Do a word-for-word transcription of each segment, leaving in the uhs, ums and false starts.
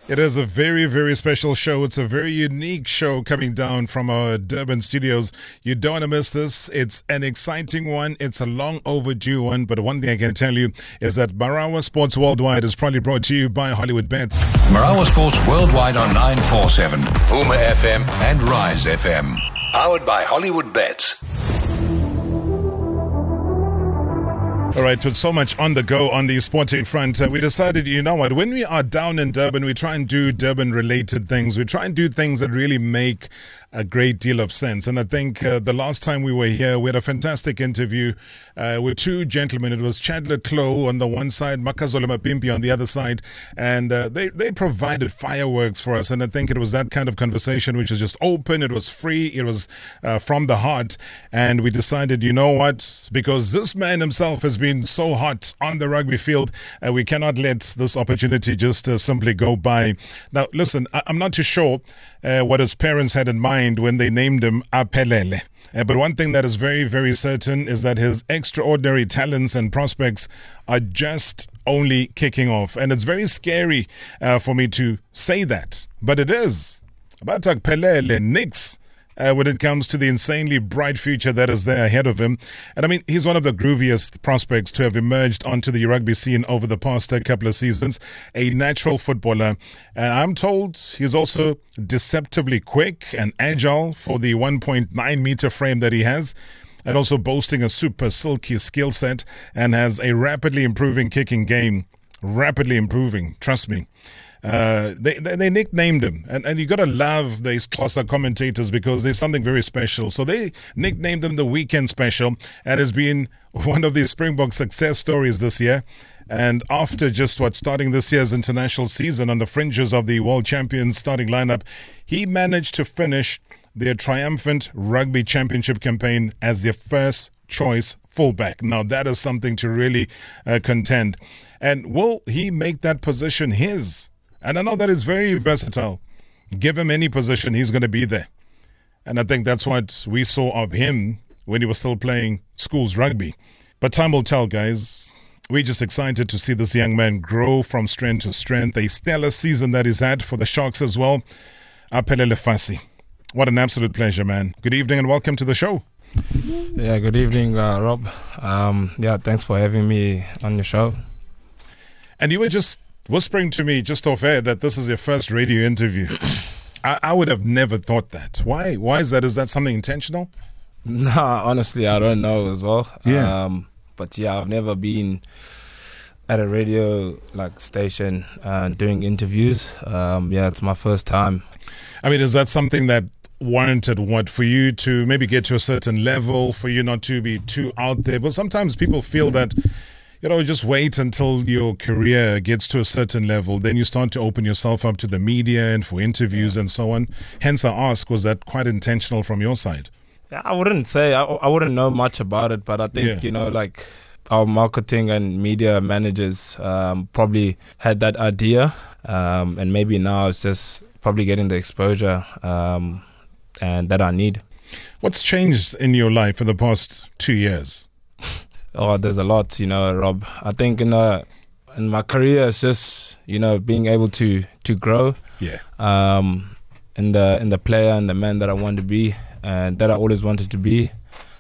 It is a very, very special show. It's a very unique show coming down from our Durban studios. You don't want to miss this. It's an exciting one. It's a long overdue one. But one thing I can tell you is that Marawa Sports Worldwide is probably brought to you by Hollywood Bets. Marawa Sports Worldwide on nine forty-seven, Vuma F M and Rise F M. Powered by Hollywood Bets. All right, with so much on the go on the sporting front, uh, we decided, you know what, when we are down in Durban, we try and do Durban-related things. We try and do things that really make a great deal of sense. And I think uh, the last time we were here, we had a fantastic interview uh, with two gentlemen. It was Chandler Klo on the one side, Makazole Mapimpi on the other side. And uh, they, they provided fireworks for us. And I think it was that kind of conversation which was just open. It was free. It was uh, from the heart. And we decided, you know what, because this man himself has been so hot on the rugby field, uh, we cannot let this opportunity just uh, simply go by. Now, listen, I- I'm not too sure uh, what his parents had in mind when they named him Aphelele. Uh, but one thing that is very, very certain is that his extraordinary talents and prospects are just only kicking off. And it's very scary uh, for me to say that, but it is. About Aphelele, Nix. Uh, when it comes to the insanely bright future that is there ahead of him. And I mean, he's one of the grooviest prospects to have emerged onto the rugby scene over the past uh, couple of seasons. A natural footballer. And I'm told he's also deceptively quick and agile for the one point nine meter frame that he has. And also boasting a super silky skill set and has a rapidly improving kicking game. Rapidly improving, trust me. Uh, they, they they nicknamed him, and, and you got to love these Xhosa commentators because there's something very special. So they nicknamed him the Weekend Special, and has been one of the Springbok success stories this year. And after just what starting this year's international season on the fringes of the World Champions starting lineup, he managed to finish their triumphant Rugby Championship campaign as their first choice fullback. Now that is something to really uh, contend. And will he make that position his? And I know that is very versatile. Give him any position, he's going to be there. And I think that's what we saw of him when he was still playing schools rugby. But time will tell, guys. We're just excited to see this young man grow from strength to strength. A stellar season that he's had for the Sharks as well. Aphelele Fassi. What an absolute pleasure, man. Good evening and welcome to the show. Yeah, good evening, uh, Rob. Um, yeah, thanks for having me on your show. And you were just whispering to me just off air that this is your first radio interview. I, I would have never thought that. Why? Why is that? Is that something intentional? Nah, honestly, I don't know as well. Yeah. Um, but yeah, I've never been at a radio like station uh, doing interviews. Um, yeah, it's my first time. I mean, is that something that warranted what for you to maybe get to a certain level, for you not to be too out there? But sometimes people feel that, you know, just wait until your career gets to a certain level. Then you start to open yourself up to the media and for interviews and so on. Hence, I ask, was that quite intentional from your side? Yeah, I wouldn't say, I, I wouldn't know much about it, but I think, Yeah. you know, like our marketing and media managers um, probably had that idea. Um, and maybe now it's just probably getting the exposure um, and that I need. What's changed in your life for the past two years? Oh, there's a lot, you know, Rob. I think in uh, in my career, it's just, you know, being able to to grow. Yeah. Um, in the in the player and the man that I want to be, and that I always wanted to be.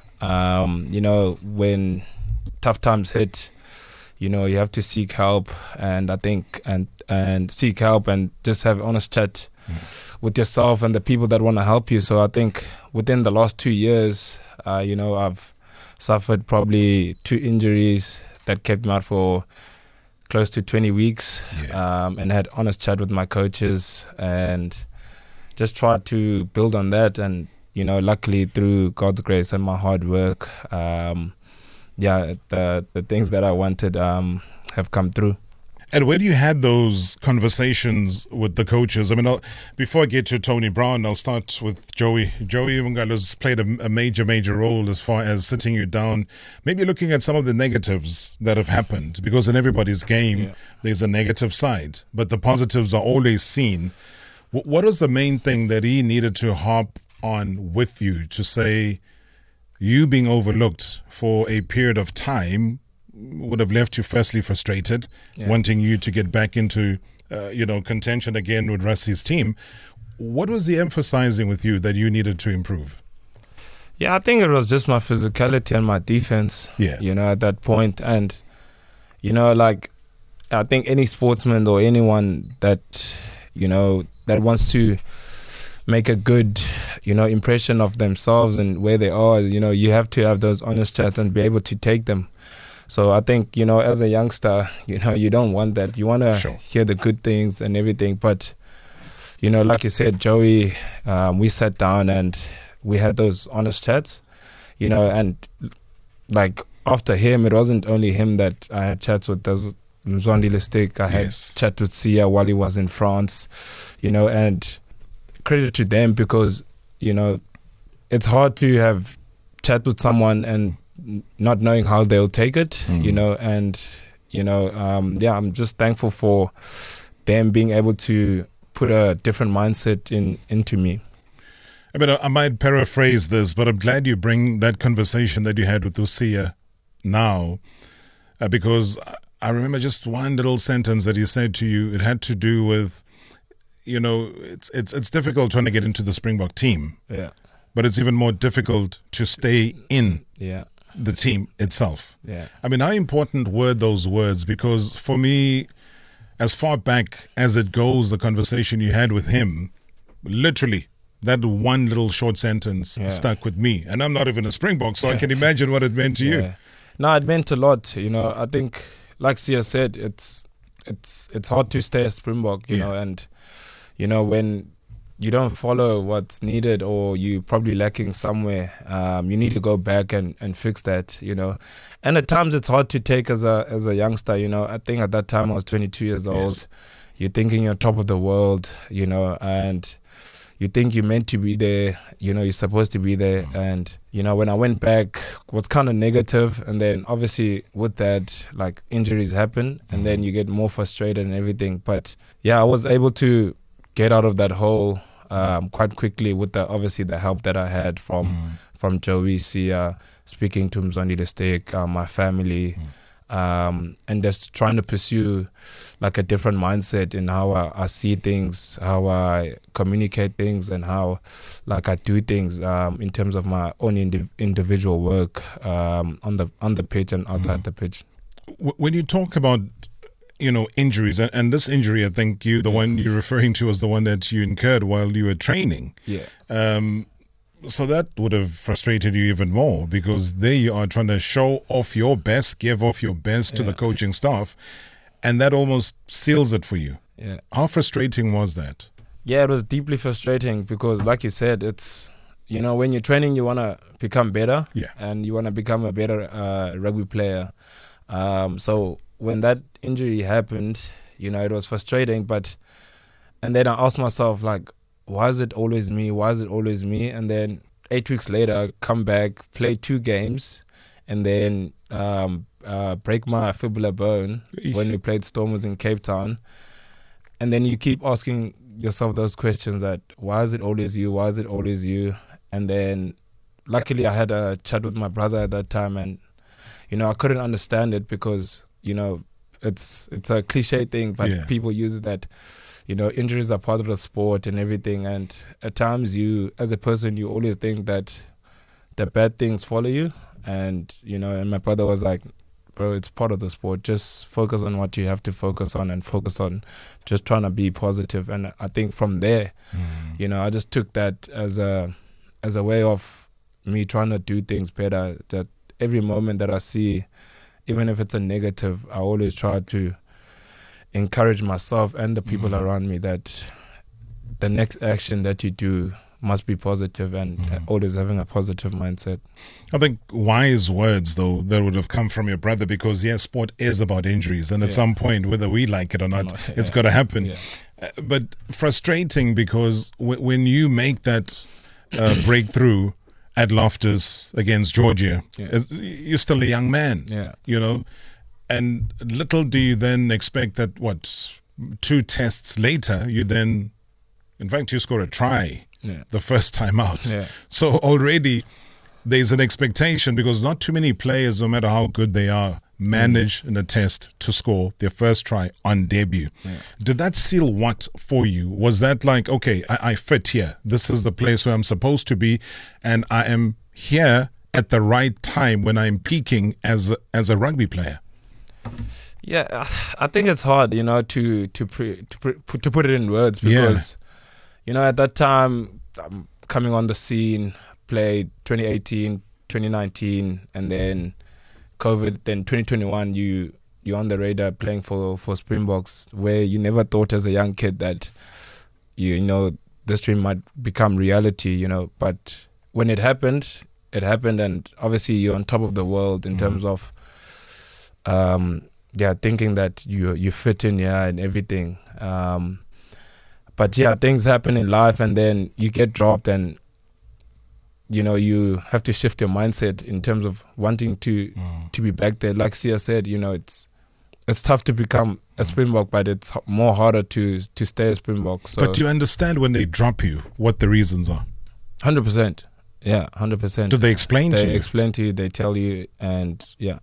Um, you know, when tough times hit, you know, you have to seek help, and I think and and seek help and just have honest chat mm. with yourself and the people that want to help you. So I think within the last two years, uh, you know, I've suffered probably two injuries that kept me out for close to twenty weeks, yeah. um, and had honest chat with my coaches and just tried to build on that. And, you know, luckily through God's grace and my hard work, um, yeah, the the things that I wanted um, have come through. And when you had those conversations with the coaches, I mean, I'll, before I get to Tony Brown, I'll start with Joey. Joey Mungala's played a, a major, major role as far as sitting you down, maybe looking at some of the negatives that have happened, because in everybody's game, yeah. there's a negative side, but the positives are always seen. W- what was the main thing that he needed to harp on with you to say, you being overlooked for a period of time would have left you firstly frustrated, yeah. wanting you to get back into uh, you know, contention again with Rusty's team. What was he emphasizing with you that you needed to improve? Yeah, I think it was just my physicality and my defense, Yeah. you know, at that point. And, you know, like, I think any sportsman or anyone that, you know, that wants to make a good, you know, impression of themselves and where they are, you know, you have to have those honest chats and be able to take them. So I think, you know, as a youngster, you know, you don't want that. You want to Sure. hear the good things and everything. But, you know, like you said, Joey, um, we sat down and we had those honest chats, you know, and like after him, it wasn't only him that I had chats with. There was Mzwandile Stick. I had Yes. chat with Sia while he was in France, you know, and credit to them because, you know, it's hard to have chat with someone and not knowing how they'll take it, Mm. you know, and, you know, um, yeah, I'm just thankful for them being able to put a different mindset in into me. I mean, I I might paraphrase this, but I'm glad you bring that conversation that you had with Lucia now, uh, because I- I remember just one little sentence that he said to you. It had to do with, you know, it's it's it's difficult trying to get into the Springbok team, Yeah, but it's even more difficult to stay in yeah, the team itself. yeah, I mean, how important were those words? Because for me, as far back as it goes, the conversation you had with him, literally, that one little short sentence Yeah. stuck with me. And I'm not even a Springbok, so I can Yeah. imagine what it meant to you. yeah. No, it meant a lot. You know, I think, like Sia said, it's it's it's hard to stay a Springbok. You Yeah. know, and you know when you don't follow what's needed or you probably lacking somewhere, um, you need to go back and, and fix that. You know, and at times it's hard to take as a as a youngster. You know, I think at that time I was twenty-two years old. You're thinking you're top of the world. You know, and you think you're meant to be there, you know, you're supposed to be there. And, you know, when I went back, it was kind of negative. And then obviously with that, like injuries happen and then you get more frustrated and everything. But yeah, I was able to get out of that hole um, quite quickly with the, obviously the help that I had from, Mm. from Joey, Sia, speaking to Mzwandile Stick, uh, my family, um, and just trying to pursue like a different mindset in how I, I see things, how I communicate things, and how like I do things um, in terms of my own indiv- individual work um, on the on the pitch and outside the pitch. W- When you talk about, you know, injuries, and, and this injury, I think you, the one you're referring to was the one that you incurred while you were training. Yeah, Um, so that would have frustrated you even more because there you are trying to show off your best, give off your best to the Yeah. coaching staff, and that almost seals it for you. yeah. How frustrating was that? Yeah, it was deeply frustrating because, like you said, it's, you know, when you're training, you want to become better, Yeah. and you want to become a better uh, rugby player. Um, so when that injury happened, you know, it was frustrating. But and then I asked myself, like, why is it always me? Why is it always me? And then eight weeks later, I come back, play two games, and then um, uh, break my fibula bone when we played Stormers in Cape Town. And then you keep asking yourself those questions that why is it always you? Why is it always you? And then luckily I had a chat with my brother at that time, and you know I couldn't understand it because you know it's it's a cliche thing, but Yeah. people use it that you know injuries are part of the sport and everything. And at times you, as a person, you always think that the bad things follow you, and you know. And my brother was like, bro, it's part of the sport. Just focus on what you have to focus on and focus on just trying to be positive. And I think from there, Mm. you know, I just took that as a as a way of me trying to do things better. That every moment that I see, even if it's a negative, I always try to encourage myself and the people Mm. around me that the next action that you do must be positive and Mm. always having a positive mindset. I think wise words, though, that would have come from your brother because, yes, sport is about injuries. And at Yeah. some point, whether we like it or not, not, it's yeah. got to happen. Yeah. Uh, but frustrating because w- when you make that uh, breakthrough at Loftus against Georgia, Yeah. uh, you're still a young man, Yeah. you know, and little do you then expect that, what, two tests later, you then, in fact, you score a try Yeah. the first time out. Yeah. So already there's an expectation because not too many players, no matter how good they are, managed mm. in a test to score their first try on debut. Yeah. Did that seal what for you? Was that like, okay, I, I fit here. This is the place where I'm supposed to be, and I am here at the right time when I'm peaking as a, as a rugby player? Yeah, I think it's hard, you know, to to pre, to, pre, to put it in words because, yeah. you know, at that time, I'm coming on the scene, played twenty eighteen, twenty nineteen, and then COVID, then twenty twenty-one, you, you're on the radar playing for, for Springboks, where you never thought as a young kid that, you, you know, this dream might become reality, you know. But when it happened, it happened, and obviously you're on top of the world in mm-hmm. terms of, um, yeah, thinking that you you fit in here and everything. Um, but yeah, things happen in life, and then you get dropped, and you know, you have to shift your mindset in terms of wanting to mm. to be back there. Like Sia said, you know, it's it's tough to become a Springbok, but it's more harder to to stay a Springbok. So. But do you understand when they drop you, what the reasons are? one hundred percent. Yeah, one hundred percent. Do they explain they to you? They explain to you, they tell you, and yeah.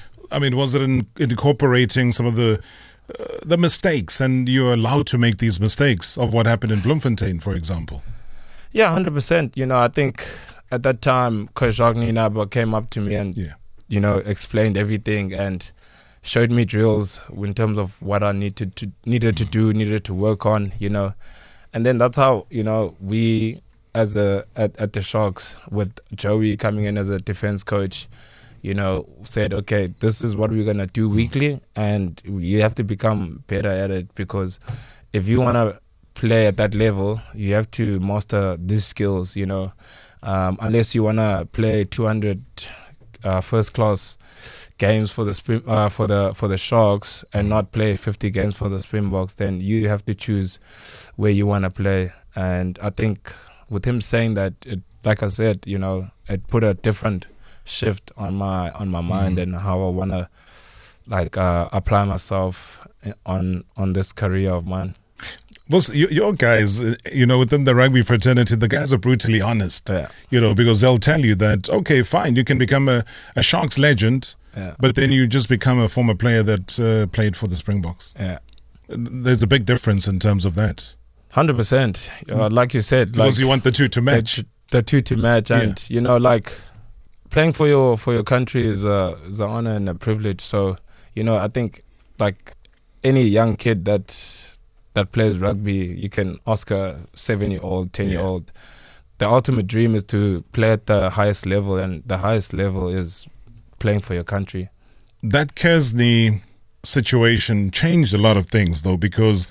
I mean, was it in, incorporating some of the uh, the mistakes, and you're allowed to make these mistakes of what happened in Bloemfontein, for example? Yeah, one hundred percent. You know, I think at that time, Coach Jacques Nienaber came up to me and, yeah. you know, explained everything and showed me drills in terms of what I needed to needed to do, needed to work on, you know. And then that's how, you know, we as a at, at the Sharks, with Joey coming in as a defense coach, you know, said, okay, this is what we're going to do weekly, and you have to become better at it, because if you want to play at that level, you have to master these skills, you know. Um, unless you want to play two hundred uh, first class games for the Spring, uh, for the for the Sharks and not play fifty games for the Springboks, then you have to choose where you want to play. And I think with him saying that, it, like I said, you know, it put a different shift on my on my mind mm. and how I want to like uh, apply myself on on this career of mine. Well, your guys, you know, within the rugby fraternity, the guys are brutally honest, yeah. you know, because they'll tell you that, okay, fine, you can become a, a Sharks legend, yeah. but then you just become a former player that uh, played for the Springboks. Yeah. There's a big difference in terms of that. one hundred percent. Uh, like you said. Because like, you want the two to match. The, the two to match. And, yeah. you know, like, playing for your for your country is, a, is an honor and a privilege. So, you know, I think, like, any young kid that... that plays rugby, you can ask a seven-year-old, ten-year-old. Yeah. The ultimate dream is to play at the highest level, and the highest level is playing for your country. That Kearney situation changed a lot of things, though, because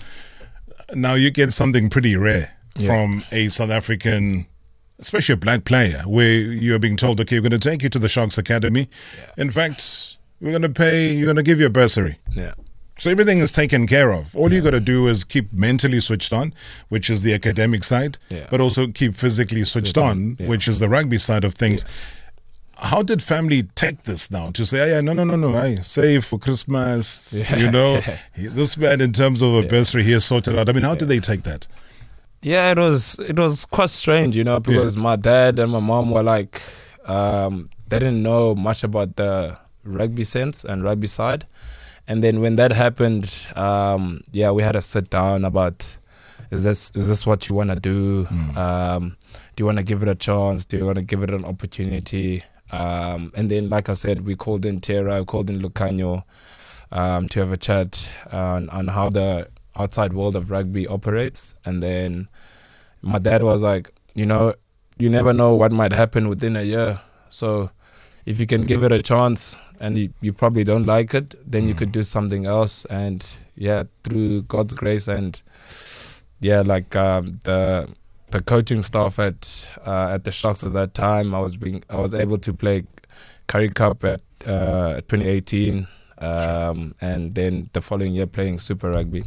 now you get something pretty rare yeah. from a South African, especially a black player, where you're being told, okay, we're going to take you to the Sharks Academy. Yeah. In fact, we're going to pay, you're going to give you a bursary. Yeah. So everything is taken care of. All yeah. you got to do is keep mentally switched on, which is the academic side, yeah. but also keep physically switched on, yeah. which is the rugby side of things. Yeah. How did family take this now to say, oh, yeah, no, no, no, no, I save for Christmas, yeah. you know, this man in terms of a yeah. bursary here sorted out. I mean, how yeah. did they take that? Yeah, it was it was quite strange, you know, because yeah. my dad and my mom were like, um, they didn't know much about the rugby sense and rugby side. And then when that happened, um, yeah, we had to sit down about, is this is this what you want to do? Mm. Um, do you want to give it a chance? Do you want to give it an opportunity? Um, and then, like I said, we called in Tera, we called in Lucanio um, to have a chat on, on how the outside world of rugby operates. And then my dad was like, you know, you never know what might happen within a year. So if you can give it a chance, and you, you probably don't like it, then mm. you could do something else. And yeah, through God's grace and yeah, like um, the the coaching staff at uh, at the Sharks at that time, I was being I was able to play Currie Cup at uh, twenty eighteen, um, and then the following year playing Super Rugby.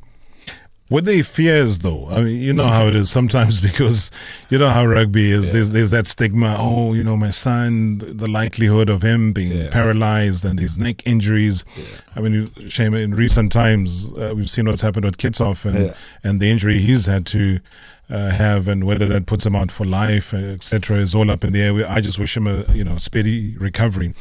Were they fears, though? I mean, you know how it is sometimes, because you know how rugby is. Yeah. There's there's that stigma. Oh, you know, my son, the likelihood of him being yeah. paralyzed and his neck injuries. Yeah. I mean, shame in recent times uh, we've seen what's happened with Kitsoff and yeah. and the injury he's had to uh, have, and whether that puts him out for life, et cetera, is all up in the air. I just wish him a you know speedy recovery.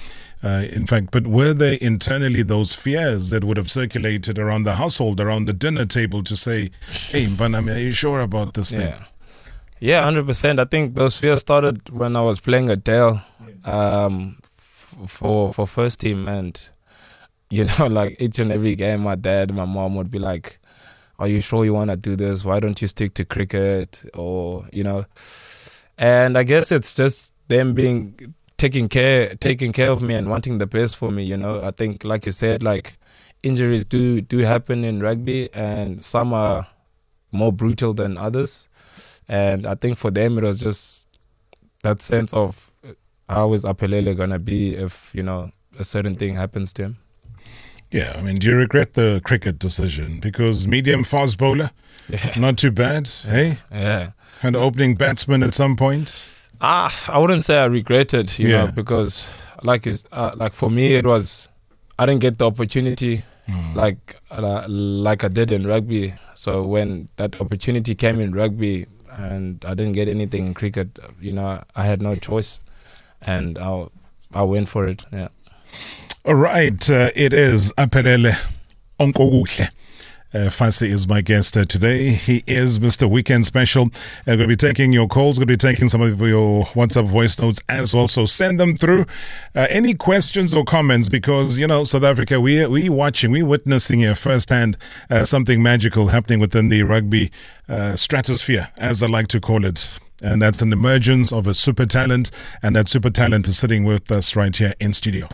Uh, in fact, but were there internally those fears that would have circulated around the household, around the dinner table to say, hey, Mvanami, are you sure about this thing? Yeah. Yeah, one hundred percent. I think those fears started when I was playing at Dale um, f- for for first team. And, you know, like each and every game, my dad and my mom would be like, are you sure you want to do this? Why don't you stick to cricket? Or, you know, and I guess it's just them being taking care, taking care of me and wanting the best for me, you know. I think, like you said, like injuries do, do happen in rugby, and some are more brutal than others. And I think for them, it was just that sense of how is Aphelele going to be if, you know, a certain thing happens to him. Yeah, I mean, do you regret the cricket decision? Because medium fast bowler, yeah. Not too bad, hey? Yeah. And opening batsman at some point? Ah, I wouldn't say I regret it, you yeah. know, because like it's, uh, like for me, it was, I didn't get the opportunity mm. like uh, like I did in rugby. So when that opportunity came in rugby, and I didn't get anything in cricket, you know, I had no choice, and I I went for it. Yeah. All right, uh, it is Aphelele Onkoguhle. Uh, Fassi is my guest uh, today. He is Mister Weekend Special. I'm going to be taking your calls, going to be taking some of your WhatsApp voice notes as well. So send them through. Uh, any questions or comments? Because, you know, South Africa, we we watching, we witnessing here firsthand uh, something magical happening within the rugby uh, stratosphere, as I like to call it. And that's an emergence of a super talent. And that super talent is sitting with us right here in studio.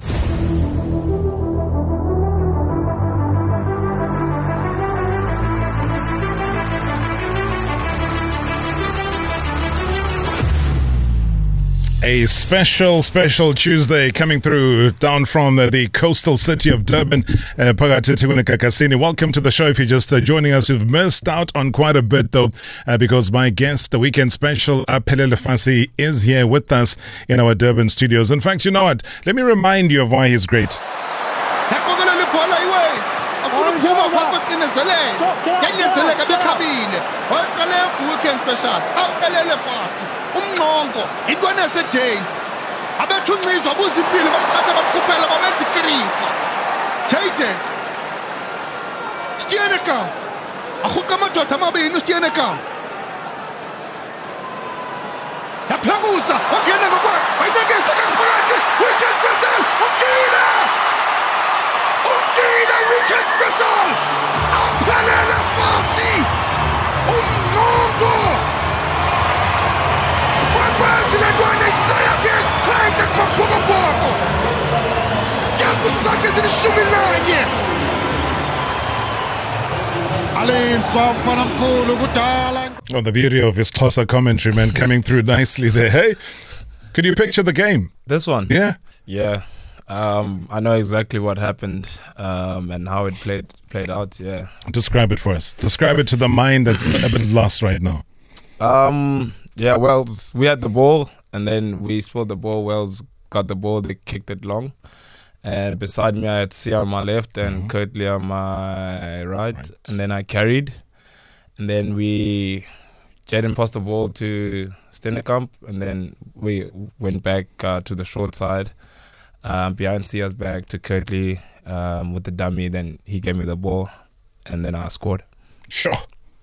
A special, special Tuesday coming through down from uh, the coastal city of Durban. Uh, Welcome to the show. If you're just uh, joining us, you've missed out on quite a bit, though, uh, because my guest, the Weekend Special, Aphelele Fassi, is here with us in our Durban studios. In fact, you know what? Let me remind you of why he's great. Umnqongo intwana seday abethu unqizwa buzimpilo bamthatha bamkhuphela bamenza ikirifa Jayden Steenekam akhuqa amadoda amabini uSteenekam yaphakuza wangena ngokwakhe wayinekisa ngaphakathi Weekend Special umkina umkina Weekend Special Aphelele Fassi umnqongo Oh, the beauty of his Xhosa commentary, man, coming through nicely there. Hey, could you picture the game? This one? Yeah. Yeah. Um, I know exactly what happened um, and how it played played out, yeah. Describe it for us. Describe it to the mind that's a bit lost right now. Um... Yeah, Wells, we had the ball, and then we spilled the ball. Wells got the ball, they kicked it long. And beside me, I had Sia on my left and mm-hmm. Kirtley on my right. right. And then I carried. And then we, Jayden passed the ball to Steenekamp, and then we went back uh, to the short side. Uh, behind Sia's back to Kirtley um, with the dummy. Then he gave me the ball, and then I scored. Sure.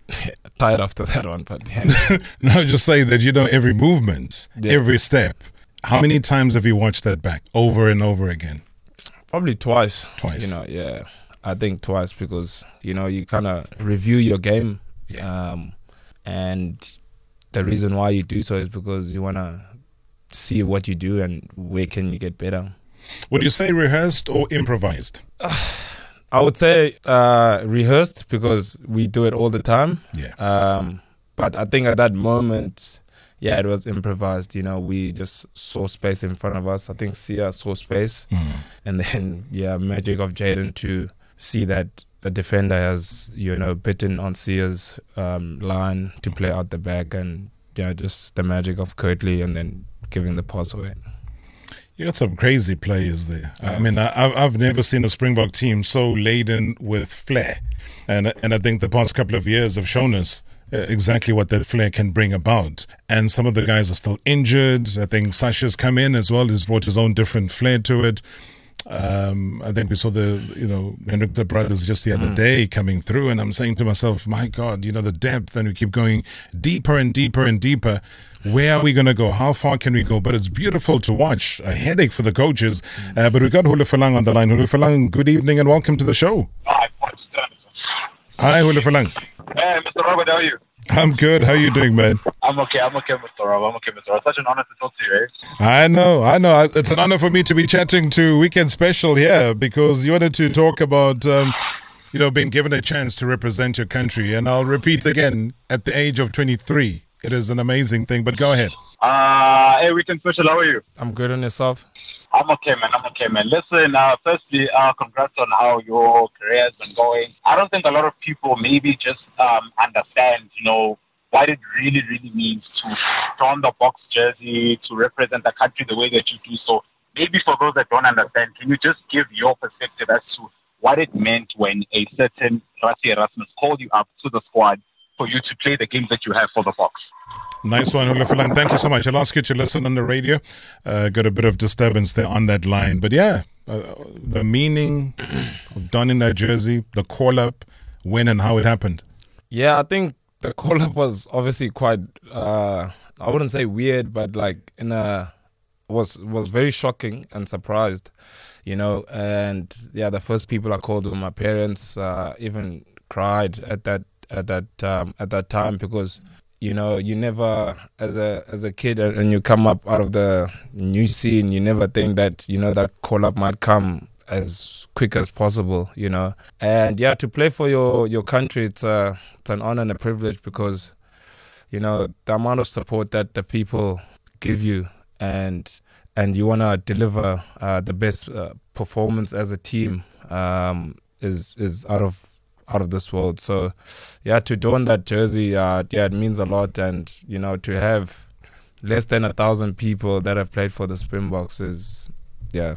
Tired after that one, but yeah. No, just say that you know every movement, yeah. every step. How many times have you watched that back over and over again? Probably twice. Twice. You know, yeah. I think twice because, you know, you kind of review your game. Yeah. Um, and the reason why you do so is because you want to see what you do and where can you get better. Would you say rehearsed or improvised? Uh, I would say uh, rehearsed because we do it all the time. Yeah. Um, but I think at that moment, yeah, it was improvised. You know, we just saw space in front of us. I think Sia saw space. Mm. And then, yeah, magic of Jayden to see that a defender has, you know, bitten on Sia's um, line to play out the back. And, yeah, just the magic of Kirtley and then giving the pass away. You got some crazy players there. I mean, I, I've never seen a Springbok team so laden with flair. And and I think the past couple of years have shown us uh, exactly what that flair can bring about. And some of the guys are still injured. I think Sasha's come in as well. He's brought his own different flair to it. Um, I think we saw the, you know, Hendrikse brothers just the other Mm. day coming through, and I'm saying to myself, my God, you know, the depth, and we keep going deeper and deeper and deeper. Where are we going to go? How far can we go? But it's beautiful to watch. A headache for the coaches. Uh, but we've got Hulufalang on the line. Hulufalang, good evening and welcome to the show. Hi, Hi, Hulufalang. Hey, Mister Robert, how are you? I'm good. How you doing, man? I'm okay, I'm okay, Mister Rob. I'm okay, Mister Rob. Such an honor to talk to you, eh? I know, I know. It's an honor for me to be chatting to Weekend Special here because you wanted to talk about, um, you know, being given a chance to represent your country. And I'll repeat again, at the age of twenty-three, it is an amazing thing. But go ahead. Uh, hey, Weekend Special, how are you? I'm good on yourself. I'm okay, man. I'm okay, man. Listen, uh, firstly, uh, congrats on how your career has been going. I don't think a lot of people maybe just um, understand, you know, what it really, really means to don the box jersey, to represent the country the way that you do. So maybe for those that don't understand, can you just give your perspective as to what it meant when a certain Rassie Erasmus called you up to the squad for you to play the games that you have for the Box? Nice one, Hulufalang. Thank you so much. I'll ask you to listen on the radio. Uh, got a bit of disturbance there on that line. But yeah, uh, the meaning of donning that jersey, the call-up, when and how it happened. Yeah, I think the call-up was obviously quite, uh, I wouldn't say weird, but like in a, was was very shocking and surprised, you know. And yeah, the first people I called were my parents. Uh, even cried at that at that um, at that time because, you know, you never, as a as a kid, and you come up out of the new scene, you never think that, you know, that call-up might come as quick as possible, you know. And yeah, to play for your, your country, it's, a, it's an honor and a privilege because, you know, the amount of support that the people give you and and you want to deliver uh, the best uh, performance as a team um, is is out of out of this world. So yeah, to don that jersey, uh, yeah, it means a lot. And, you know, to have less than a thousand people that have played for the Springboks is, yeah,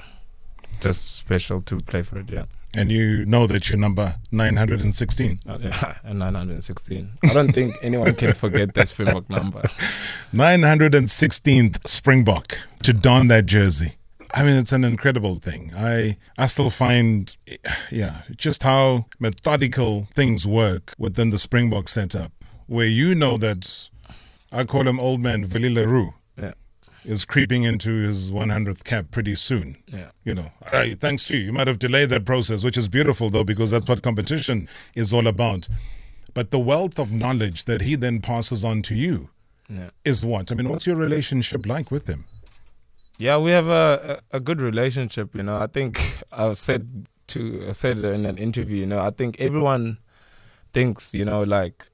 just special to play for it, yeah. And you know that you're number nine hundred sixteen. Oh, yeah, and nine hundred sixteen. I don't think anyone can forget that Springbok number. nine hundred sixteenth Springbok to don that jersey. I mean, it's an incredible thing. I I still find, yeah, just how methodical things work within the Springbok setup, where you know that, I call him old man Willie Leroux, Yeah. is creeping into his one hundredth cap pretty soon. Yeah. You know, hey, thanks to you. You might have delayed that process, which is beautiful, though, because that's what competition is all about. But the wealth of knowledge that he then passes on to you Yeah. is what? I mean, what's your relationship like with him? Yeah, we have a, a a good relationship, you know. I think I said to I said in an interview, you know, I think everyone thinks, you know, like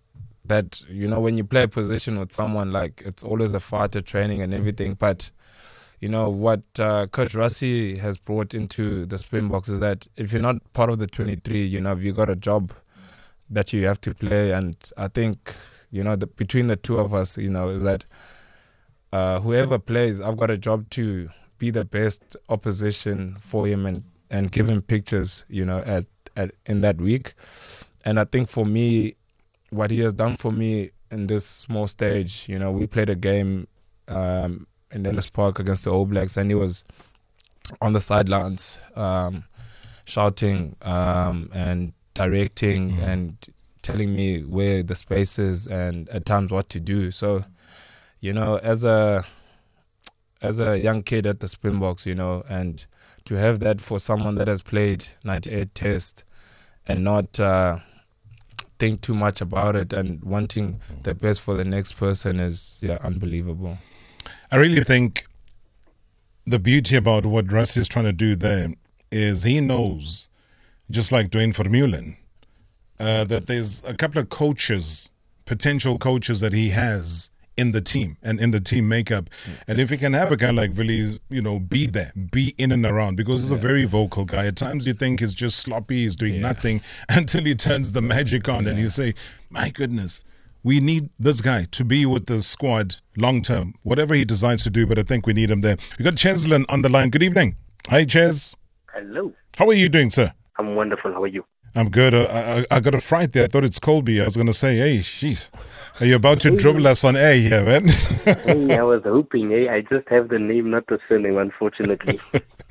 that, you know, when you play a position with someone, like it's always a fighter training and everything. But, you know, what uh, Coach Rassie has brought into the Springboks is that if you're not part of the twenty-three, you know, you got a job that you have to play. And I think, you know, the, between the two of us, you know, is that Uh, whoever plays, I've got a job to be the best opposition for him and, and give him pictures, you know, at, at in that week. And I think for me, what he has done for me in this small stage, you know, we played a game um, in Ellis Park against the All Blacks, and he was on the sidelines um, shouting um, and directing mm-hmm. and telling me where the space is and at times what to do. So, you know, as a as a young kid at the Springboks, you know, and to have that for someone that has played ninety-eight tests and not uh, think too much about it and wanting the best for the next person is, yeah, unbelievable. I really think the beauty about what Rassie is trying to do there is he knows, just like Duane Vermeulen, uh, that there's a couple of coaches, potential coaches that he has in the team and in the team makeup. Mm. And if he can have a guy like Willie, you know, be there, be in and around, because he's yeah. a very vocal guy. At times you think he's just sloppy, he's doing yeah. nothing until he turns the magic on yeah. and you say, my goodness, we need this guy to be with the squad long term, whatever he decides to do, but I think we need him there. We've got Cheslin on the line. Good evening. Hi, Ches. Hello. How are you doing, sir? I'm wonderful. How are you? I'm good. Uh, I, I got a fright there. I thought it's Colby. I was going to say, hey, jeez, are you about to dribble us on air here, man? Hey, I was hoping. Hey, I just have the name, not the surname, unfortunately.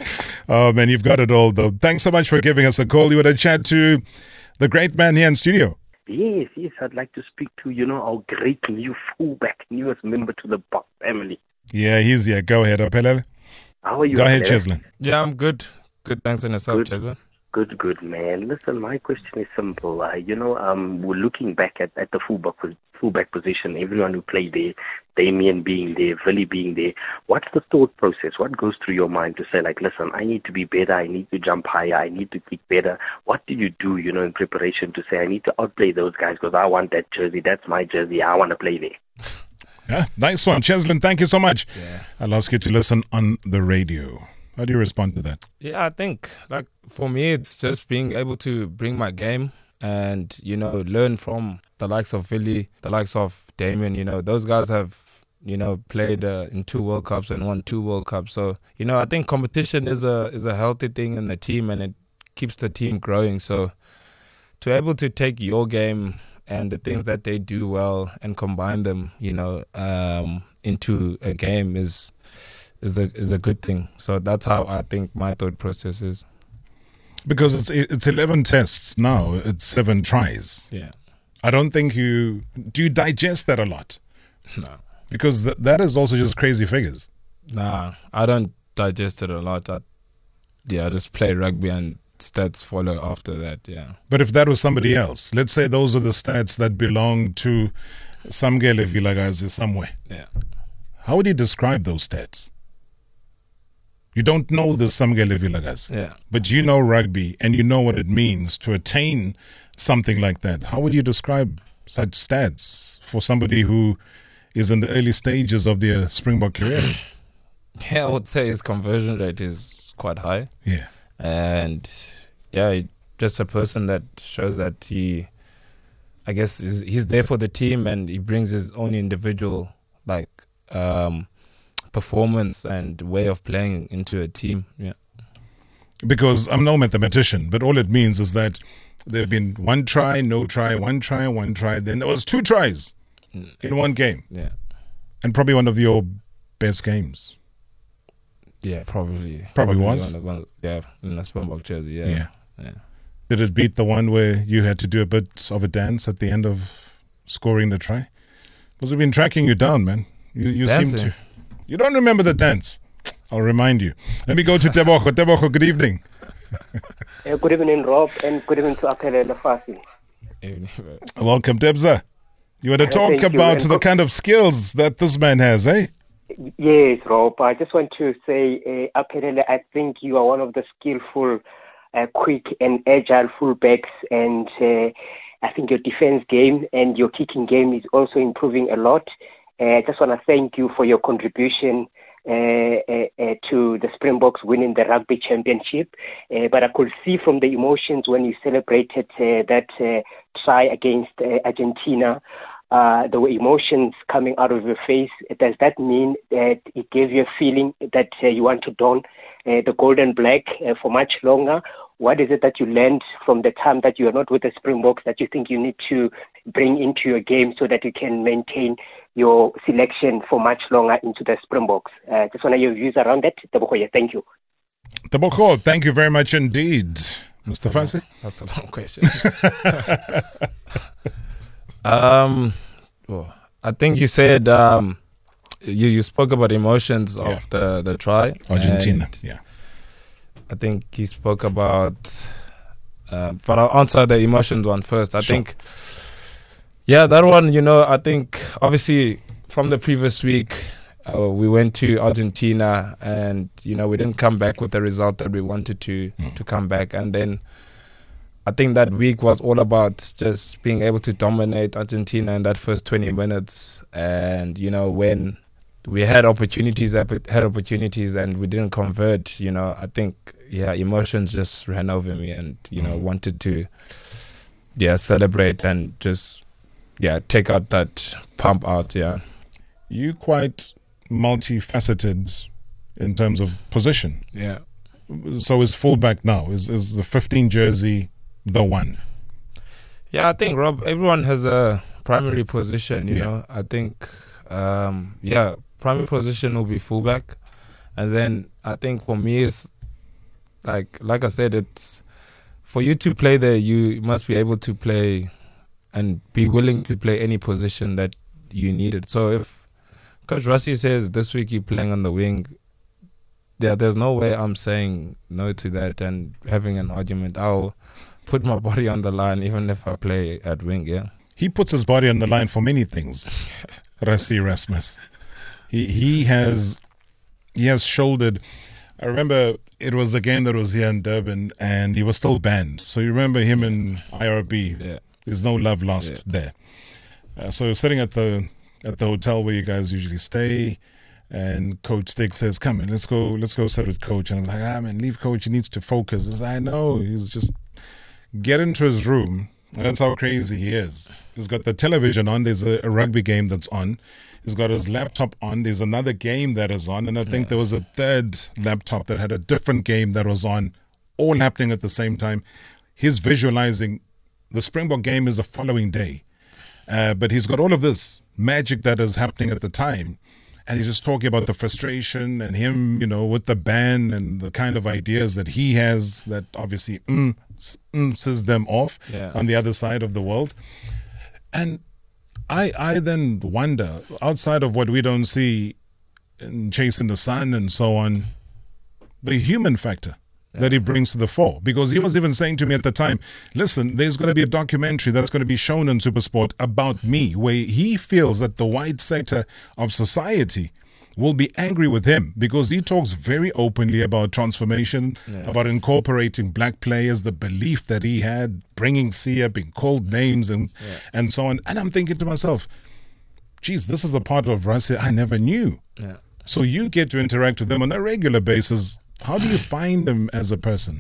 Oh, man, you've got it all, though. Thanks so much for giving us a call. You had a chat to the great man here in studio. Yes, yes, I'd like to speak to, you know, our great new fullback, newest member to the Buck family. Yeah, he's here. Go ahead, Apelele. How are you? Go ahead, Apelele? Cheslin. Yeah, I'm good. Good, thanks on yourself, Good. Cheslin. Good, good, man. Listen, my question is simple. Uh, you know, um, we're looking back at, at the fullback fullback position. Everyone who played there, Damien being there, Willie being there. What's the thought process? What goes through your mind to say, like, listen, I need to be better. I need to jump higher. I need to kick better. What do you do, you know, in preparation to say, I need to outplay those guys because I want that jersey. That's my jersey. I want to play there. Yeah, nice one. Cheslin, thank you so much. Yeah. I'll ask you to listen on the radio. How do you respond to that? Yeah, I think, like, for me, it's just being able to bring my game and, you know, learn from the likes of Philly, the likes of Damien. You know, those guys have, you know, played uh, in two World Cups and won two World Cups. So, you know, I think competition is a is a healthy thing in the team, and it keeps the team growing. So to be able to take your game and the things that they do well and combine them, you know, um, into a game is is a is a good thing. So that's how I think my thought process is. Because it's it's eleven tests now. It's seven tries. Yeah. I don't think you do you digest that a lot, No. because th- that is also just crazy figures. Nah, I don't digest it a lot. I, yeah, I just play rugby and stats follow after that. Yeah. But if that was somebody else, let's say those are the stats that belong to Samgele Vilakazi somewhere. Yeah. How would you describe those stats? You don't know the Samgele Vilakazi, Yeah. but you know rugby and you know what it means to attain something like that. How would you describe such stats for somebody who is in the early stages of their Springbok career? Yeah, I would say his conversion rate is quite high. Yeah. And yeah, he- just a person that shows that he, I guess, is, he's there for the team and he brings his own individual, like, um, performance and way of playing into a team. Yeah. Because I'm no mathematician, but all it means is that there have been one try, no try, one try, one try. Then there was two tries in one game, Yeah. and probably one of your best games. Yeah, probably. Probably was? one of- one- yeah, in the Springbok jersey. Yeah. Yeah. Yeah. Did it beat the one where you had to do a bit of a dance at the end of scoring the try? Because we've been tracking you down, man. You, you seem Dancing? to. You don't remember the dance. I'll remind you. Let me go to Tebogo. Tebogo, good evening. Uh, good evening, Rob, and good evening to Apelele Fasi. Welcome, Debza. You want to talk Thank you, about and the co- kind of skills that this man has, eh? Yes, Rob. I just want to say, uh, Apelele, I think you are one of the skillful, uh, quick, and agile fullbacks, and uh, I think your defense game and your kicking game is also improving a lot. Uh, I just want to thank you for your contribution uh, uh, uh, to the Springboks winning the rugby championship. Uh, but I could see from the emotions when you celebrated uh, that uh, try against uh, Argentina, uh, there were emotions coming out of your face. Does that mean that it gave you a feeling that uh, you want to don uh, the gold and black uh, for much longer? What is it that you learned from the time that you are not with the Springboks that you think you need to bring into your game so that you can maintain your selection for much longer into the Springboks? Uh, just want to hear your views around that. Tebogo, thank you. Tebogo, thank you very much indeed. Mister Fasi? That's a long question. um, well, I think you said um, you you spoke about emotions Yeah. of the the try. Argentina, and yeah. I think you spoke about, uh, but I'll answer the emotions one first. I Sure. think, yeah, that one. You know, I think obviously from the previous week. Uh, we went to Argentina and, you know, we didn't come back with the result that we wanted to Mm. to come back. And then I think that week was all about just being able to dominate Argentina in that first twenty minutes. And, you know, when we had opportunities, had opportunities and we didn't convert, you know, I think, yeah, emotions just ran over me and, you know, wanted to, yeah, celebrate and just, yeah, take out that pump out, yeah. You quite multifaceted in terms of position. Yeah. So is fullback now? Is is the fifteen jersey the one? Yeah, I think, Rob, everyone has a primary position, you Yeah. know. I think, um, yeah, primary position will be fullback. And then I think for me, it's like like I said, it's for you to play there. You must be able to play and be willing to play any position that you needed. So if Coach Rassie says this week you're playing on the wing, yeah, there's no way I'm saying no to that and having an argument. I'll put my body on the line even if I play at wing. Yeah, he puts his body on the line for many things. Rassie Erasmus, he he has he has shouldered. I remember it was a game that was here in Durban and he was still banned. So you remember him in I R B. Yeah. There's no love lost yeah. there. Uh, so sitting at the at the hotel where you guys usually stay, and Coach Stick says, "Come in, let's go, let's go sit with Coach." And I'm like, "Ah, man, leave Coach. He needs to focus." As I know, he's just get into his room. That's how crazy he is. He's got the television on. There's a, a rugby game that's on. He's got his laptop on. There's another game that is on, and I think yeah. there was a third laptop that had a different game that was on, all happening at the same time. He's visualizing. The Springbok game is the following day. Uh, but he's got all of this magic that is happening at the time. And he's just talking about the frustration and him, you know, with the ban and the kind of ideas that he has that obviously mm, mm, them off yeah. on the other side of the world. And I I then wonder, outside of what we don't see in Chasing the Sun and so on, the human factor that he brings to the fore. Because he was even saying to me at the time, listen, there's going to be a documentary that's going to be shown on SuperSport about me, where he feels that the white sector of society will be angry with him because he talks very openly about transformation, yeah. about incorporating black players, the belief that he had, bringing Sia, being called names and, yeah. and so on. And I'm thinking to myself, geez, this is a part of Rassie I never knew. Yeah. So you get to interact with them on a regular basis. How do you find him as a person?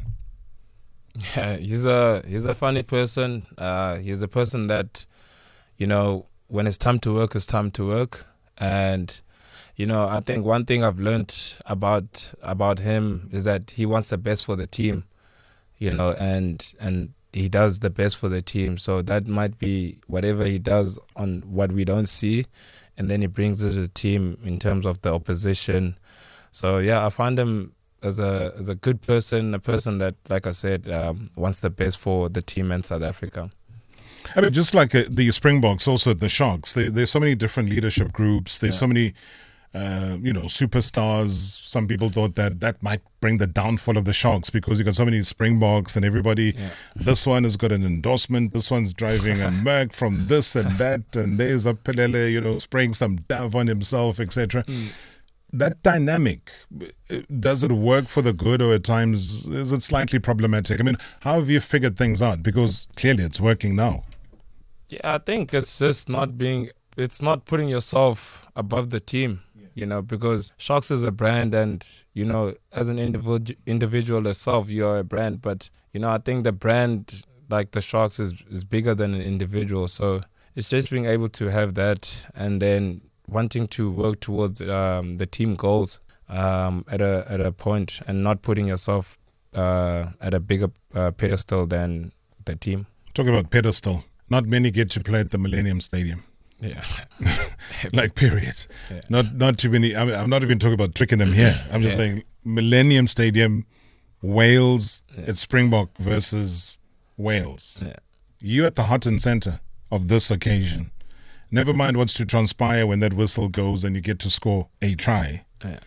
Yeah, he's a he's a funny person. Uh, he's a person that, you know, when it's time to work, it's time to work. And, you know, I think one thing I've learned about about him is that he wants the best for the team, you know, and and he does the best for the team. So that might be whatever he does on what we don't see, and then he brings it to the team in terms of the opposition. So yeah, I find him as a as a good person, a person that, like I said, um, wants the best for the team and South Africa. I mean, just like uh, the Springboks, also the Sharks, they, there's so many different leadership groups. There's yeah. so many, uh, you know, superstars. Some people thought that that might bring the downfall of the Sharks because you got so many Springboks and everybody. Yeah. This one has got an endorsement. This one's driving a Merc from this and that. And there's a Pelele, you know, spraying some Dove on himself, et cetera. Mm. That dynamic, does it work for the good, or at times is it slightly problematic? I mean, how have you figured things out? Because clearly it's working now. Yeah, I think it's just not being, it's not putting yourself above the team, yeah. you know, because Sharks is a brand and, you know, as an individual individual itself, you're a brand. But, you know, I think the brand, like the Sharks, is, is bigger than an individual. So it's just being able to have that and then wanting to work towards um, the team goals um, at a at a point and not putting yourself uh, at a bigger uh, pedestal than the team. Talking about pedestal, not many get to play at the Millennium Stadium. Yeah, like period. Yeah. Not not too many. I mean, I'm not even talking about Twickenham here. I'm just yeah. saying Millennium Stadium, Wales. Yeah. It's Springbok versus Wales. Yeah. You at the heart and center of this occasion. Never mind what's to transpire when that whistle goes and you get to score a try. Yeah.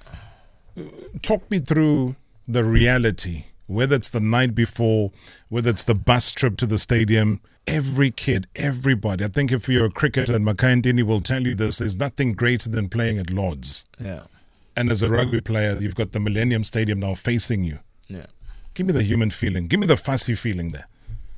Talk me through the reality, whether it's the night before, whether it's the bus trip to the stadium. Every kid, everybody. I think if you're a cricketer, and Makhaya Ntini will tell you this, there's nothing greater than playing at Lords. Yeah. And as a rugby player, you've got the Millennium Stadium now facing you. Yeah. Give me the human feeling. Give me the fussy feeling there.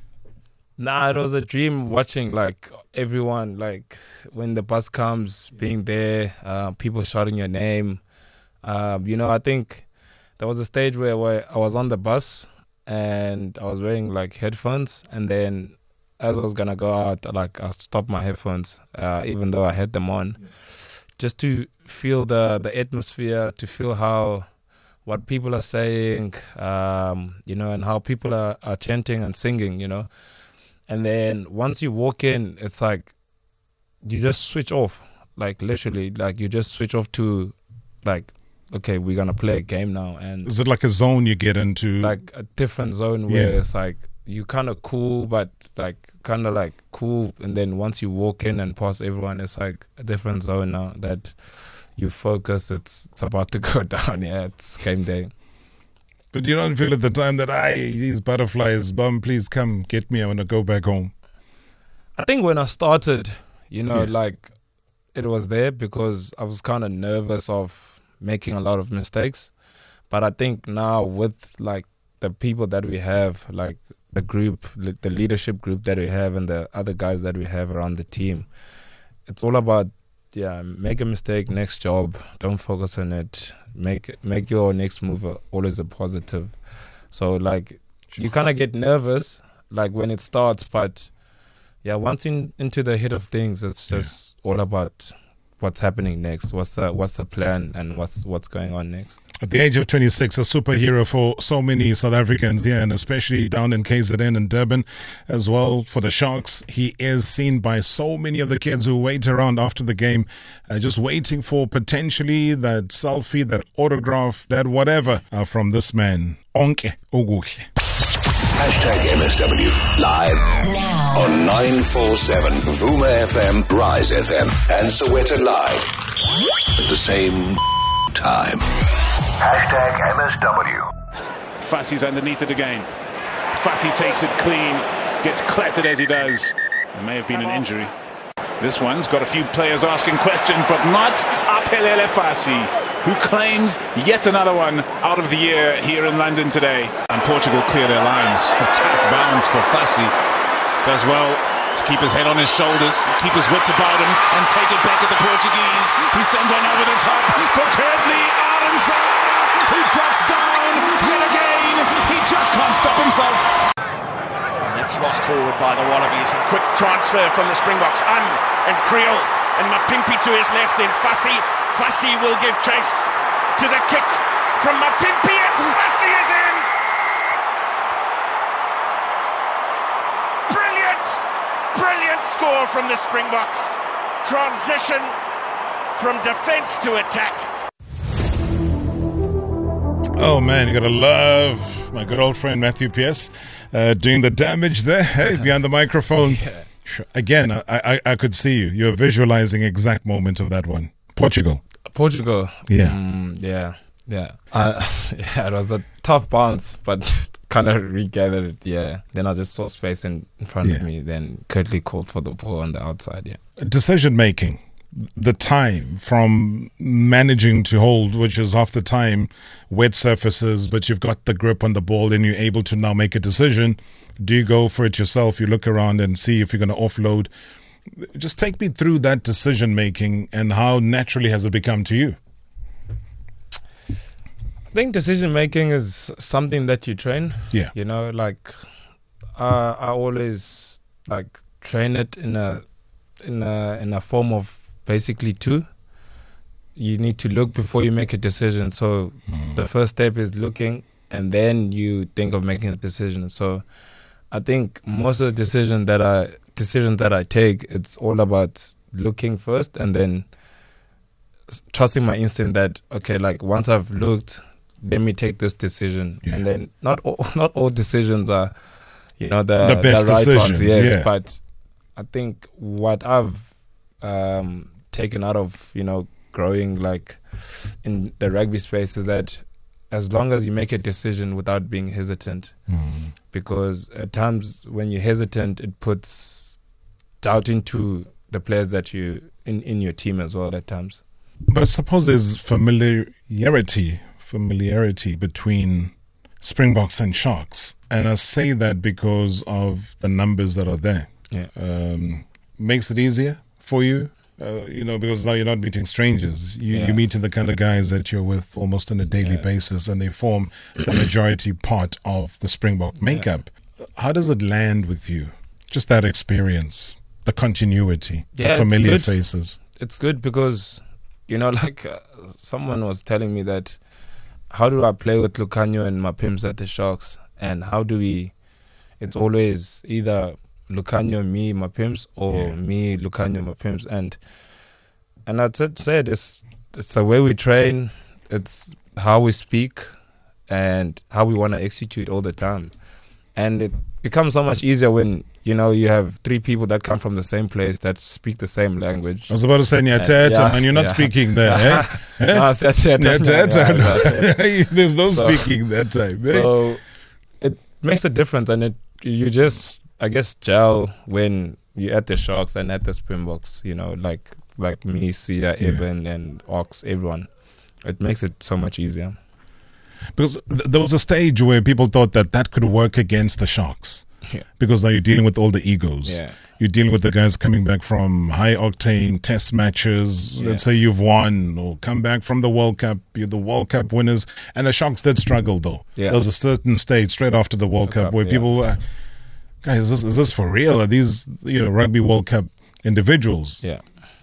Nah, it was a dream watching like everyone, like when the bus comes, being there, uh, people shouting your name. Um, you know, I think there was a stage where, where I was on the bus and I was wearing like headphones, and then as I was gonna go out, like I stopped my headphones, uh, even though I had them on, yeah. just to feel the the atmosphere, to feel how what people are saying, um, you know, and how people are, are chanting and singing, you know. And then once you walk in, it's like you just switch off, like literally, like you just switch off to like okay, we're gonna play a game now, and is it like a zone you get into? Like a different zone where Yeah. it's like you kind of cool, but like kind of like cool, and then once you walk in and pass everyone, it's like a different zone now that you focus. It's it's about to go down. Yeah, it's game day. But you don't feel at the time that, I these butterflies, bum, please come get me. I want to go back home. I think when I started, you know, Yeah. like it was there because I was kind of nervous of making a lot of mistakes. But I think now with like the people that we have, like the group, le- the leadership group that we have and the other guys that we have around the team, it's all about, yeah, make a mistake, next job, don't focus on it. Make make your next move a- always a positive. So like you kind of get nervous like when it starts, but yeah, once in into the hit of things, it's just all about what's happening next. What's the what's the plan and what's what's going on next. At the age of twenty-six, a superhero for so many South Africans, yeah, and especially down in K Z N and Durban as well for the Sharks. He is seen by so many of the kids who wait around after the game, uh, just waiting for potentially that selfie, that autograph, that whatever uh, from this man. Onke Oguhle. Hashtag M S W live Now. on nine four seven Vuma F M, Rise F M, and Soweto Live at the same time. Hashtag M S W. Fassi's underneath it again. Fassi takes it clean, gets clattered as he does. There may have been an injury. This one's got a few players asking questions, but not Aphelele Fassi, who claims yet another one out of the year here in London today. And Portugal clear their lines. A tough bounce for Fassi. Does well to keep his head on his shoulders, keep his wits about him, and take it back at the Portuguese. He sent one over the top for Courtney Arendse, who drops down yet again. He just can't stop himself. It's lost forward by the Wallabies. A quick transfer from the Springboks. Un and Creel and Mapimpi to his left. Then Fassi. Fassi will give chase to the kick from Mapimpi, and Fassi is in. Brilliant, brilliant score from the Springboks. Transition from defence to attack. Oh man, you gotta love my good old friend Matthew Pierce uh, doing the damage there. Hey, behind the microphone. Yeah. Sure. Again, I, I I could see you. You're visualizing exact moment of that one. Portugal. Portugal. Yeah. Mm, yeah. Yeah. Uh, yeah. It was a tough bounce, but kind of regathered it. Yeah. Then I just saw space in, in front Yeah. of me. Then Curtly called for the ball on the outside. Yeah. Decision making, the time from managing to hold, which is half the time wet surfaces, but you've got the grip on the ball and you're able to now make a decision. Do you go for it yourself? You look around and see if you're going to offload. Just take me through that decision making and how naturally has it become to you? I think decision making is something that you train. Yeah. You know, like uh, I always like train it in a in a in a form of basically two. You need to look before you make a decision. So mm. the first step is looking, and then you think of making a decision. So I think most of the decisions that I decisions that I take, it's all about looking first, and then trusting my instinct that okay, like once I've looked, let me take this decision. Yeah. And then not all, not all decisions are, you know, the, the best the right decisions. ones. Yes, yeah. But I think what I've um, taken out of, you know, growing like in the rugby space is that as long as you make a decision without being hesitant, mm. because at times when you're hesitant, it puts doubt into the players that you in, in your team as well at times. But I suppose there's familiarity, familiarity between Springboks and Sharks, and I say that because of the numbers that are there. Yeah, um, makes it easier for you. Uh, you know, because now you're not meeting strangers. You, yeah. You're meeting the kind of guys that you're with almost on a daily yeah. basis, and they form the majority part of the Springbok makeup. Yeah. How does it land with you? Just that experience, the continuity, yeah, the familiar it's faces. It's good because, you know, like uh, someone was telling me that how do I play with Lukhanyo and Mapims at the Sharks, and how do we, it's always either Lukhanyo, me, Mapims, or yeah. me, Lukhanyo, Mapims. And and I said, said it's, it's the way we train. it's how we speak and how we want to execute all the time. And it becomes so much easier when, you know, you have three people that come from the same place that speak the same language. I was about to say Nyateta, and, yeah, and you're not yeah. speaking there, eh? No, it's Nyateta. Yeah, there's no so, speaking that time. Eh? So it makes a difference, and it you just, I guess, gel when you're at the Sharks and at the Springboks, you know, like like me, Sia, yeah. Eben, and Ox, everyone. It makes it so much easier. Because th- there was a stage where people thought that that could work against the Sharks. Yeah. Because now you're dealing with all the egos. Yeah. You're dealing with the guys coming back from high-octane test matches. Yeah. Let's say you've won or come back from the World Cup. You're the World Cup winners. And the Sharks did struggle, though. Yeah. There was a certain stage straight after the World Cup, Cup where yeah. people were, guys, is this, is this for real? Are these, you know, Rugby World Cup individuals? Yeah.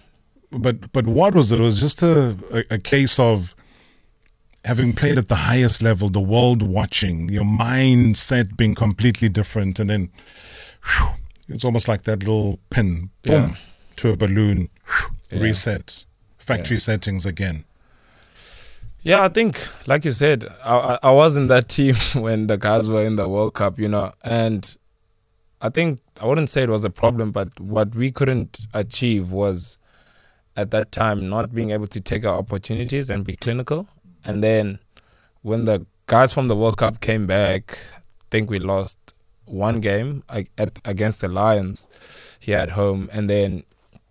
But but what was it? It was just a, a, a case of having played at the highest level, the world watching, your mindset being completely different, and then whew, it's almost like that little pin, boom, yeah. to a balloon, whew, yeah. reset, factory yeah. settings again. Yeah, I think, like you said, I, I was in that team when the guys were in the World Cup, you know, and I think, I wouldn't say it was a problem, but what we couldn't achieve was, at that time, not being able to take our opportunities and be clinical. And then when the guys from the World Cup came back, I think we lost one game at, against the Lions here at home. And then,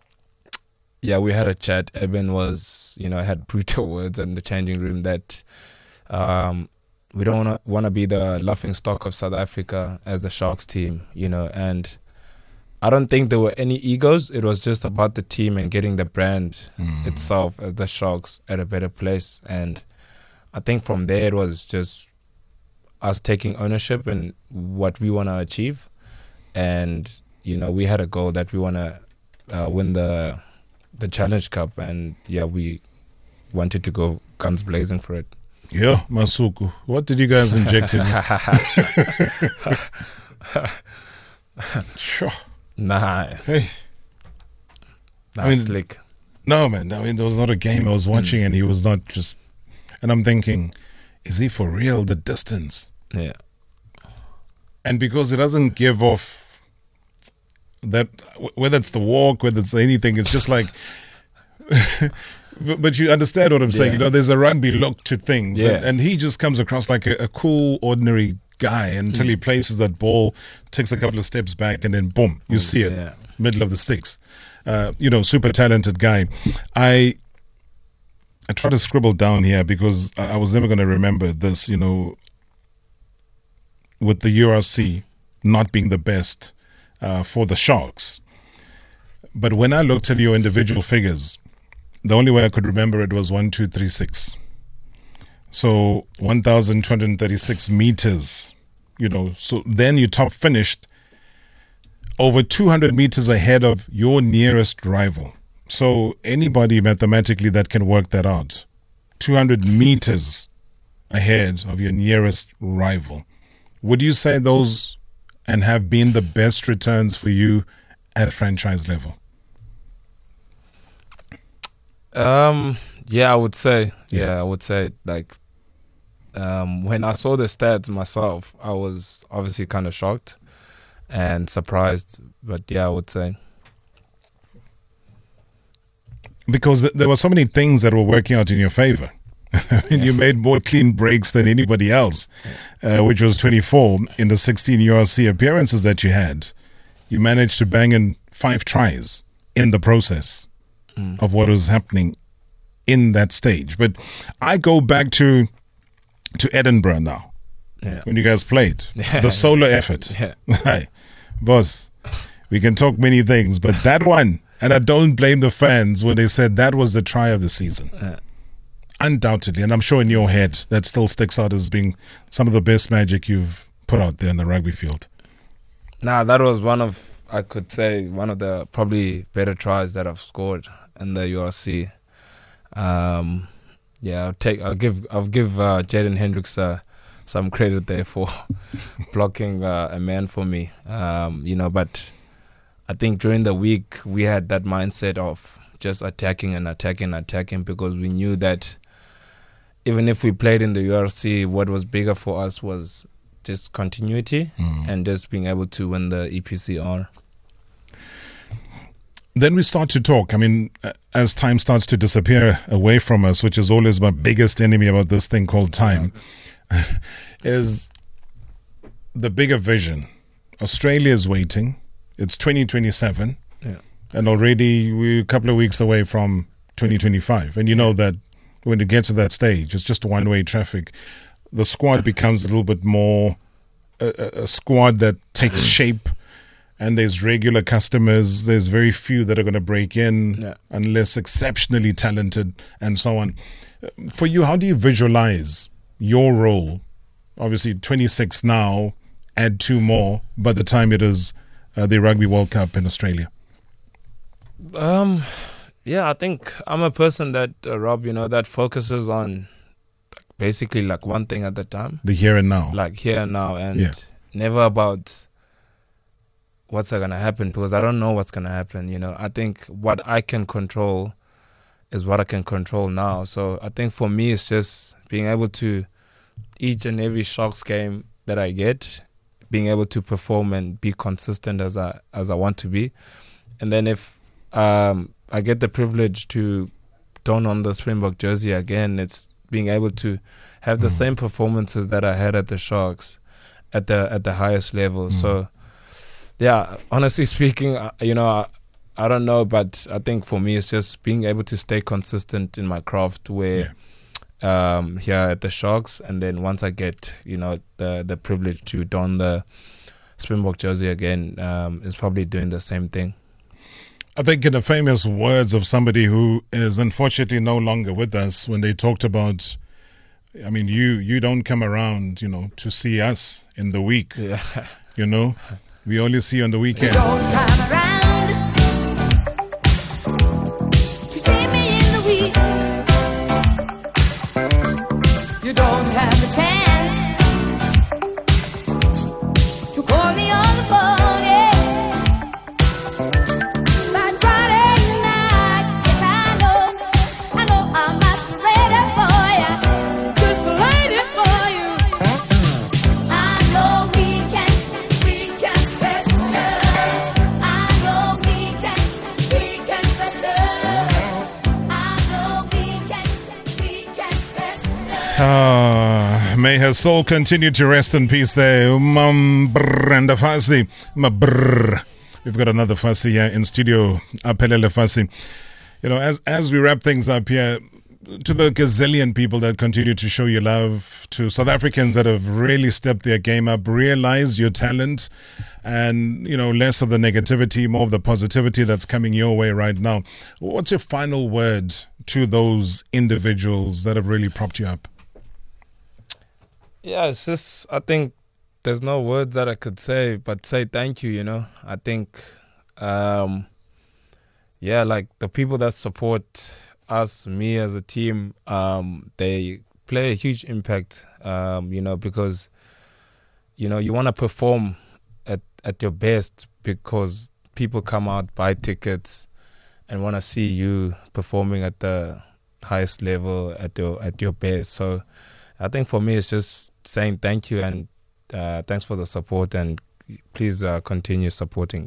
yeah, we had a chat. Eben was, you know, had brutal words in the changing room that um, we don't want to be the laughing stock of South Africa as the Sharks team, you know. And I don't think there were any egos. It was just about the team and getting the brand mm. itself as the Sharks at a better place. And I think from there it was just us taking ownership in what we want to achieve. And, you know, we had a goal that we want to uh, win the the Challenge Cup. And, yeah, we wanted to go guns blazing for it. Yeah, Masuku. What did you guys inject in? Sure. Nah. Hey. Nah, I mean, slick. No, man. I mean, there was not a game I was watching, mm. and he was not just. And I'm thinking, is he for real? The distance. Yeah. And because it doesn't give off that, whether it's the walk, whether it's anything, it's just like. but, but you understand what I'm saying. Yeah. You know, there's a rugby look to things, yeah. and, and he just comes across like a, a cool, ordinary guy until mm. he places that ball, takes a couple of steps back, and then boom, you mm, see it, yeah. middle of the sticks. Uh, you know, super talented guy. I I try to scribble down here because I, I was never going to remember this, you know, with the U R C not being the best uh, for the Sharks. But when I looked at your individual figures, the only way I could remember it was one, two, three, six. So one thousand two hundred thirty-six meters, you know, so then you top finished over two hundred meters ahead of your nearest rival. So anybody mathematically that can work that out, two hundred meters ahead of your nearest rival. Would you say those and have been the best returns for you at franchise level? Um. Yeah, I would say. Yeah, yeah I would say like. Um, when I saw the stats myself, I was obviously kind of shocked and surprised. But yeah, I would say. Because th- there were so many things that were working out in your favor. I mean, yeah. You made more clean breaks than anybody else, uh, which was twenty-four in the sixteen U R C appearances that you had. You managed to bang in five tries in the process mm. of what was happening in that stage. But I go back to to Edinburgh now, yeah. when you guys played. Yeah. The solo effort. Yeah. Hey, boss, we can talk many things, but that one, and I don't blame the fans when they said that was the try of the season. Yeah. Undoubtedly, and I'm sure in your head that still sticks out as being some of the best magic you've put out there in the rugby field. Nah, that was one of, I could say, one of the probably better tries that I've scored in the U R C. Um, yeah, I'll take, I'll give, I'll give uh, Jaden Hendricks uh, some credit there for blocking uh, a man for me. Um, you know, but I think during the week we had that mindset of just attacking and attacking and attacking because we knew that even if we played in the U R C, what was bigger for us was just continuity Mm. and just being able to win the E P C R. Then we start to talk. I mean, uh, as time starts to disappear away from us, which is always my biggest enemy about this thing called time, is the bigger vision. Australia is waiting. It's twenty twenty-seven. Yeah. And already we're a couple of weeks away from twenty twenty-five. And you know that when it gets to that stage, it's just one-way traffic. The squad becomes a little bit more a, a- a squad that takes shape. And there's regular customers. There's very few that are going to break in Yeah. unless exceptionally talented and so on. For you, how do you visualize your role? Obviously, twenty-six now, add two more by the time it is uh, the Rugby World Cup in Australia. Um, yeah, I think I'm a person that, uh, Rob, you know, that focuses on basically like one thing at a time. The here and now. Like here and now, and Yeah. never about what's going to happen, because I don't know what's going to happen. You know, I think what I can control is what I can control now. So I think for me, it's just being able to each and every Sharks game that I get, being able to perform and be consistent as I as I want to be. And then if um, I get the privilege to don on the Springbok jersey again, it's being able to have the same performances that I had at the Sharks at the at the highest level. So, yeah, honestly speaking, I- you know, I, I don't know, but I think for me, it's just being able to stay consistent in my craft where um, here at the Sharks, and then once I get, you know, the the privilege to don the Springbok jersey again, um, is probably doing the same thing. I think in the famous words of somebody who is unfortunately no longer with us, when they talked about, I mean, you you don't come around, you know, to see us in the week. Yeah. You know, we only see you on the weekend. Don't come around to see me in the week. You don't have the chance to call me on the phone. Yeah. By Friday night, yes I know, I know I'm not ready for you, just ready for you. I know we can, we can special. I know we can, we can special. I know we can, we can special. Ah, may her soul continue to rest in peace there. Umam Branda Fasi. Ma brr. We've got another Fasi here in studio. Aphelele Fasi. You know, as as we wrap things up here, to the gazillion people that continue to show you love, to South Africans that have really stepped their game up, realize your talent, and, you know, less of the negativity, more of the positivity that's coming your way right now. What's your final word to those individuals that have really propped you up? Yeah, it's just, I think there's no words that I could say, but say thank you, you know. I think, um, yeah, like the people that support us, me as a team, um, they play a huge impact, um, you know, because, you know, you want to perform at, at your best because people come out, buy tickets, and want to see you performing at the highest level, at your, at your best. So I think for me, it's just saying thank you and uh, thanks for the support, and please uh, continue supporting.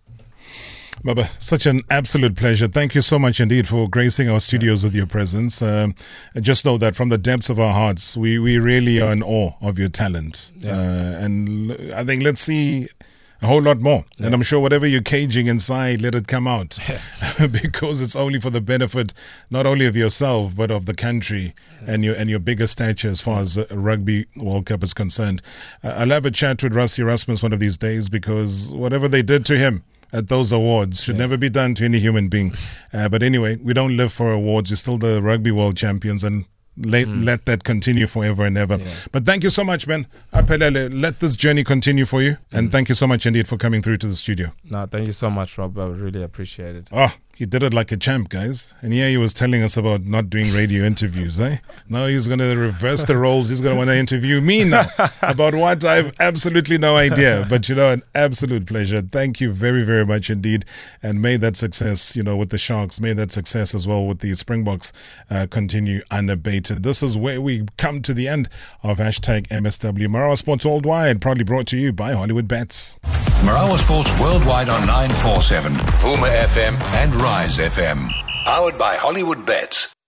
Baba, such an absolute pleasure. Thank you so much indeed for gracing our studios with your presence. Um, and just know that from the depths of our hearts, we, we really are in awe of your talent. Yeah. Uh, and l- I think let's see a whole lot more. Yeah. And I'm sure whatever you're caging inside, let it come out. Because it's only for the benefit not only of yourself, but of the country and your and your bigger stature as far as uh, Rugby World Cup is concerned. Uh, I'll have a chat with Rassie Erasmus one of these days, because whatever they did to him at those awards should Yeah. never be done to any human being. Uh, but anyway, we don't live for awards. You're still the Rugby World Champions, and let, let that continue forever and ever. Yeah. But thank you so much, man. Aphelele, let this journey continue for you. And thank you so much indeed for coming through to the studio. No, thank you so much, Rob. I really appreciate it. Oh, He did it like a champ, guys. And here he was telling us about not doing radio interviews, eh? Now he's going to reverse the roles. He's going to want to interview me now about what I have absolutely no idea. But, you know, an absolute pleasure. Thank you very, very much indeed. And may that success, you know, with the Sharks, may that success as well with the Springboks uh, continue unabated. This is where we come to the end of hashtag M S W. Marawa Sports Worldwide, proudly brought to you by Hollywood Bets. Marawa Sports Worldwide on nine forty-seven, Vuma F M and Rise F M. Powered by Hollywood Bets.